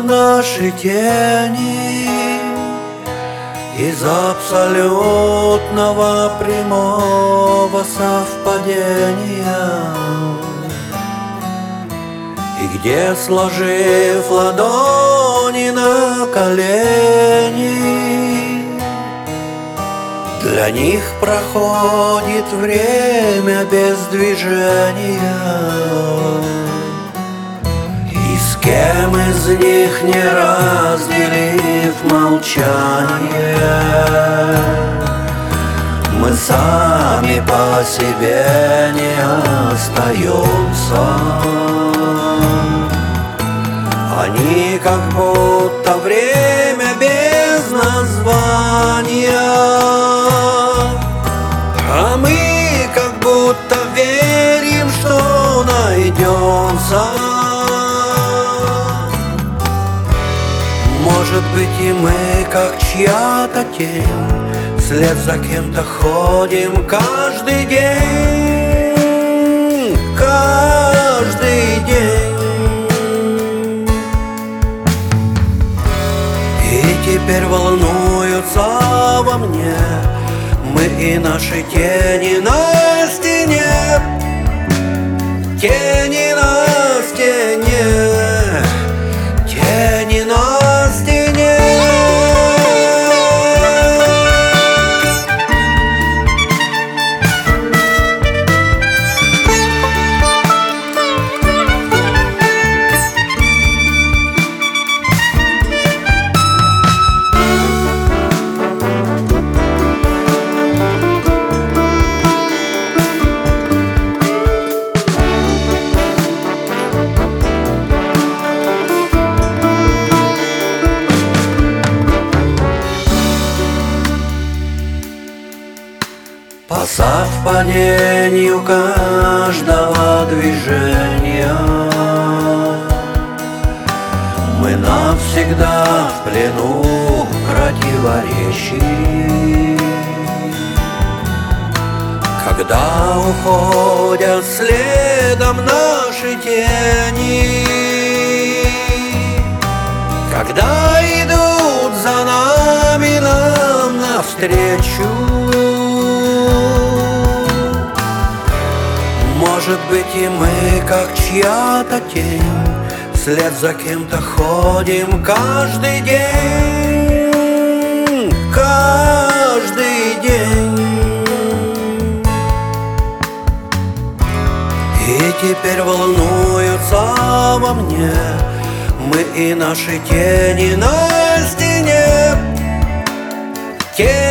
наши тени из абсолютного прямого совпадения. И где, сложив ладони на колени, для них проходит время без движения. И с кем из них, не разделив молчание, мы сами по себе не остаемся. Они как будто время без названия, а мы как будто верим, что найдется. Может быть, и мы, как чья-то тень, вслед за кем-то ходим каждый день, каждый день. И теперь волнуются во мне мы и наши тени на стене, тени на стене, тени на стене. По совпадению каждого движения мы навсегда в плену противоречий. Когда уходят следом наши тени, когда идут за нами нам навстречу, может быть, и мы, как чья-то тень, вслед за кем-то ходим каждый день, каждый день. И теперь волнуются во мне мы и наши тени на стене, тени